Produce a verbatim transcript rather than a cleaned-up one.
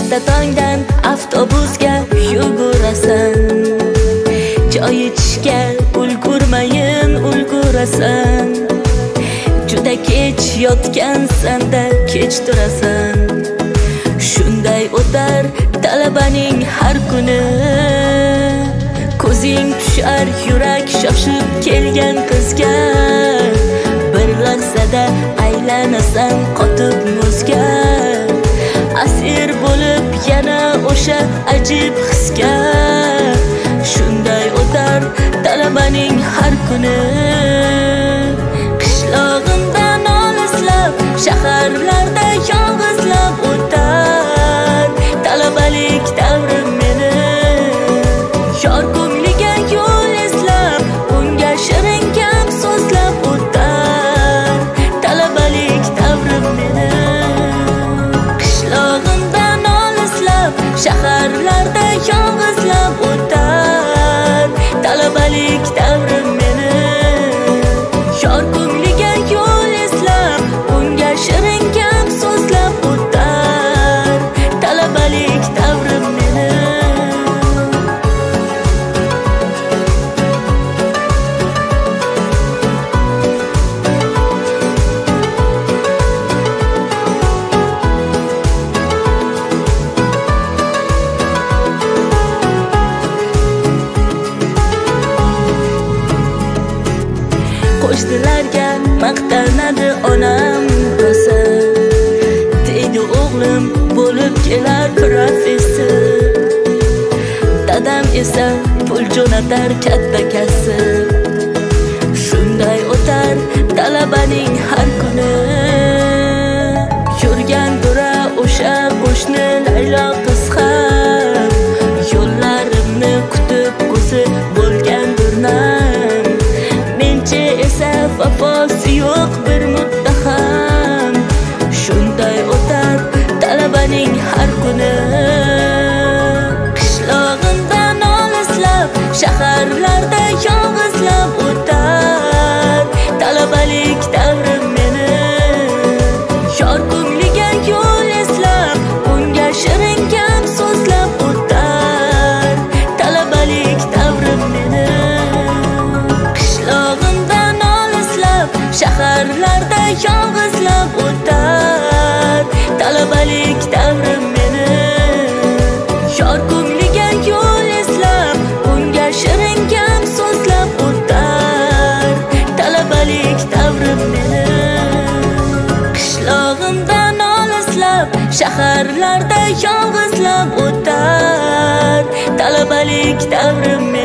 erta tongdan avtobusga yugurasan, choy ichishga ulgurmayin ulgurasan, juda kech yotgansanda kech turasan. Shunday o'tar talabaning har kuni, ko'zing tushar yurak shoshib kelgan qizga, bir lahzada aylanasan qotib muzga, asir bo'lib yana o'sha ajib hisga. Shunday o'tar talabaning har kuni, qishlog'imdan olislab shaharlarda yolg'izlab o'tar talabalik davrim meni. Yor ko'ngliga yo'l izlab, unga shirin gap so'zlab o'tar talabalik davrim meni. Qishlog'imdan olislab shaharlarda yolg'izlab o'tar talabalik davrim meni. Yor ko'ngliga yo'l izlab, unga shirin gap so'zlab o'tar talabalik davrim meni. Qo'shnilarga maqtanadi onam rosa, deydi o'g'lim bo'lib kelar professor. Dadam esa pul jo'natar katta kasb. Shunday o'tar talabaning har kuni, yurgan dura o'sha qo'shni Laylo qiz ham, yo'llarimni kutib ko'zi bo'lgandir nam. Mencha esa vafosi yo'q bir muttaham. Shunday o'tar talabaning har kuni, qishlog'imdan olislab shaharlarda yolg'izlab o'tar talabalik davrim meni. Yor ko'ngliga yo'l izlab, unga shirin gap so'zlab o'tar talabalik davrim meni. Qishlog'imdan olislab shaharlarda yolg'izlab o'tar talabalik davrim meni. Yor ko'ngliga yo'l izlab, unga shirin gap so'zlab o'tar talabalik davrim meni. Qishlog'imdan olislab shaharlarda yolg'izlab o'tar talabalik davrim meni.